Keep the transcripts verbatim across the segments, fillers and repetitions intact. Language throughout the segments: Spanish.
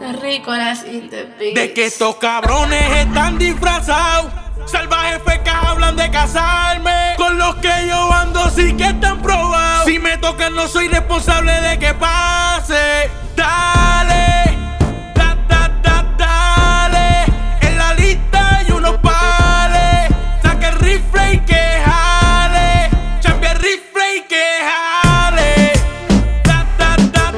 Está rico la cinta, de que estos cabrones están disfrazados. Salvajes fecas hablan de casarme. Con los que yo ando sí que están probados. Si me tocan no soy responsable de que pase. Dale, da, da, da, dale. En la lista hay unos pales. Saca el rifle y que jale. Cambia el rifle y que jale. Da, da, da,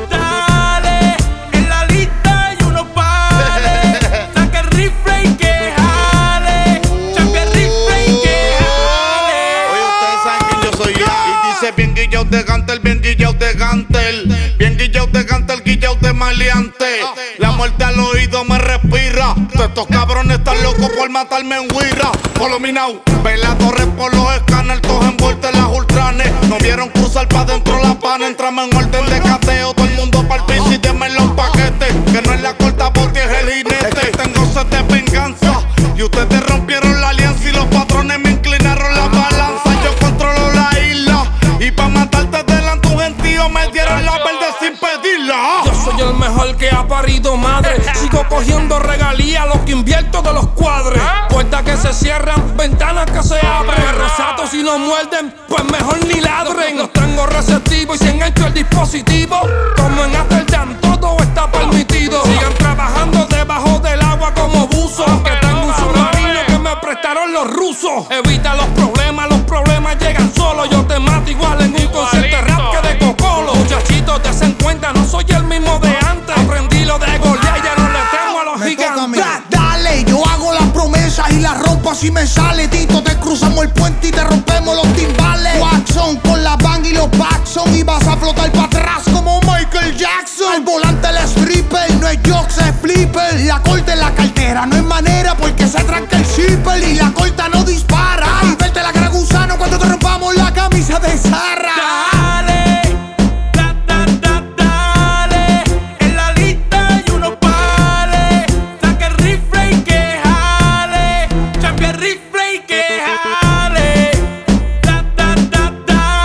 dale. En la lista hay unos pales. Saca el rifle y que jale. Cambia el rifle y que jale. Oye, ustedes saben quién yo soy ya. Y dice bien guillao de Gantel, bien guillao de Gantel. Bien guillao de Gantel, guillao de maleante. La muerte al oído me respira. Todos estos cabrones están locos por matarme en Huira. Follow me now. Ve la torre por los escáneres, todos envueltos en las ultranes. No vieron cruzar pa' dentro la pana. Entramos en orden de cateo. Todo el mundo pa'l piso y denme los paquetes. Que no es la corta bote, es el jinete. Tengo sed de venganza. Y ustedes rompieron la alianza y los patrones me inclinaron la balanza. Yo controlo la isla. Y pa' matarte delante un gentío me dieron la verde sin pedirla. Yo soy el mejor que ha parido madre. Sigo cogiendo regalías, lo que invierto de los cuadres. Puertas que se cierran, ventanas que se abren. Rosatos si no muerden, pues mejor ni ladren. Los tengo receptivos y se engancho el dispositivo. Como en Amsterdam, todo está permitido. Sigan trabajando debajo del agua como buzos. Que tengo un submarino que me prestaron los rusos. Evita los problemas, los problemas llegan solos. Yo te mato igual en un concierto de rap que de cocolo. Muchachitos, te hacen cuenta, no soy el mismo de antes. Aprendí lo de Goliat, ya no le temo a los Me gigantes. Da, dale, yo hago las promesas y las rompo así me sale. Tito, te cruzamos el puente y te rompemos los timbales. Watson con la bang y los Paxson. Y vas a flotar para atrás como Michael Jackson. Al volante el stripper, no es jokes, es flipper. La corta en la cartera, no es manera porque se tranca el zipper. Y la corta no dispara. Y verte la cara gusano cuando te rompamos la camisa de Zarra. Dale, da, da, da, dale. En la lista hay unos pales. Saca el rifle y que jale. Cambia el rifle y que jale. Da, da, da,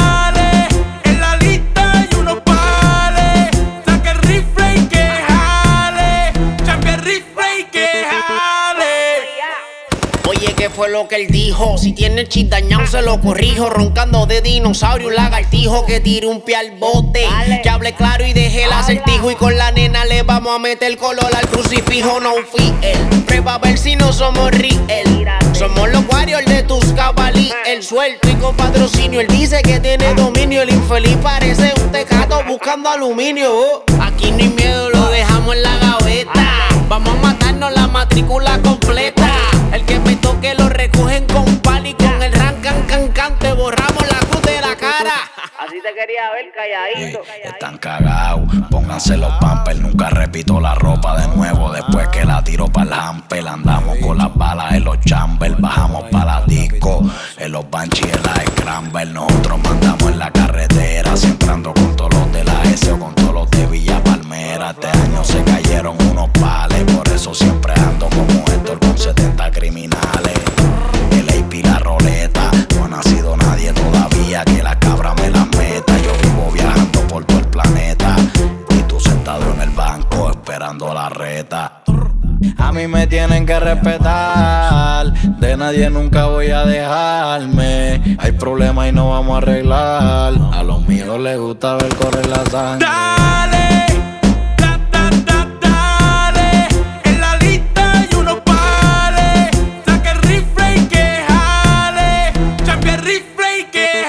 dale. En la lista hay unos pales. Saca el rifle y que jale. Cambia el rifle y que jale. Oye, ¿qué fue lo que él dijo? Si tiene el chip dañado se lo corrijo. Roncando de dinosaurio, un lagartijo que tire un pie al bote. Que hable claro y deje el acertijo. Y con la nena le vamos a meter color al crucifijo. No fiel, prueba a ver si no somos real. Somos los warriors de tus cabalí. El suelto y con patrocinio. Él dice que tiene dominio. El infeliz parece un tecato buscando aluminio. Oh, aquí no hay miedo, lo dejamos en la gaveta. Vamos a matarnos la matrícula completa. El que me toque lo recogen con palo y con el ran can can can te borramos la cruz de la cara. Así te quería ver calladito. Están cagados, pónganse los pampers. Nunca repito la ropa de nuevo. Después que la tiro pa'l hamper. Andamos con las balas en los chambers. Bajamos pa' la disco en los banchis en la Scramble. Nosotros mandamos en la carretera. Siempre ando con todos los de la S o con todos los de Villa Palmera. Este año se cayeron unos pales. Por eso siempre ando como Héctor con setenta criminales. El A P la roleta. No ha nacido nadie todavía que la cabra me la meta. Yo vivo viajando por todo el planeta. Y tú sentado en el banco esperando la reta. A mí me tienen que respetar. De nadie nunca voy a dejarme. Hay problemas y no vamos a arreglar. A los míos les gusta ver correr la sangre. Dale, da, da, da, dale. En la lista hay unos pales. Saca el rifle y que jale. Cambia el rifle y que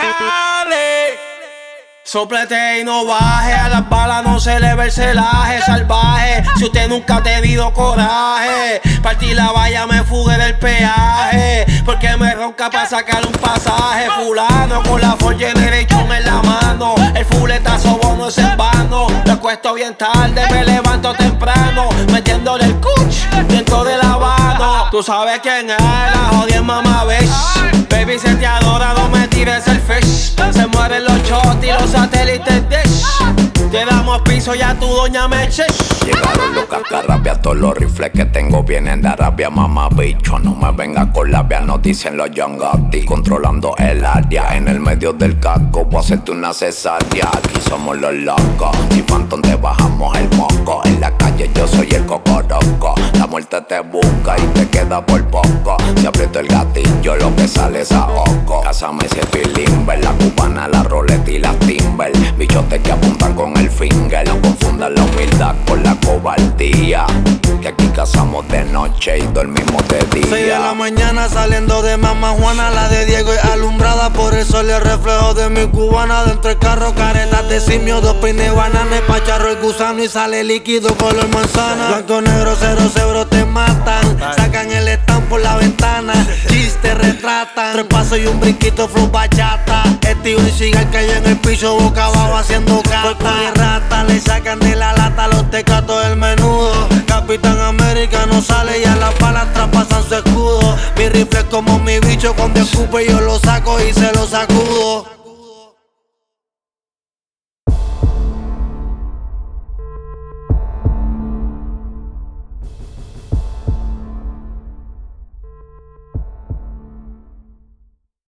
jale. Soplete y no baje. A las balas no se le ve el celaje salvaje. Si usted nunca ha tenido coraje, partí la valla, me fugué del peaje. Porque me ronca pa' sacar un pasaje. Fulano con la Ford Generation en la mano. El fuletazo bono es en vano. Lo acuesto bien tarde, me levanto temprano. Metiéndole el cuch dentro del habano. Tú sabes quién es, la jodida mamá bitch. Baby se te adora, no me tires el fish. Se mueren los shots y los satélites dish. Te damos piso y a tu doña me eche. Llegaron los cascarrabias, todos los rifles que tengo vienen de Arabia, mamá bicho. No me venga con labia, nos dicen los Young Gotti. Controlando el área, en el medio del casco voy a hacerte una cesárea. Aquí somos los locos, si Phantom te bajamos el moco. En la calle yo soy el cocoroco. La muerte te busca y te queda por poco. Si aprieto el gatillo, lo que sale es ahogo. Cásame si estoy limber, la cubana, la roleta y la timber. Bichotes que apuntan con el finger. No confundan la humildad con la cobardía. Que aquí cazamos de noche y dormimos de día. Seis de la mañana saliendo de Mama Juana. La de Diego es alumbrada por el sol y el reflejo de mi cubana. Dentro del carro caretas de simio, dos peines bananas, pacharro el gusano y sale líquido color manzana. Blanco, negro, cero, cero te matan. Sacan el stand por la ventana, chistes retratan. Tres pasos y un brinquito flow bachata. Este y un cigar cayó en el piso boca abajo haciendo cata. Y rata le sacan de la lata los tecatos del menudo. Capitán América no sale y a las balas traspasan su escudo. Mi rifle es como mi bicho, cuando escupe yo lo saco y se lo sacudo.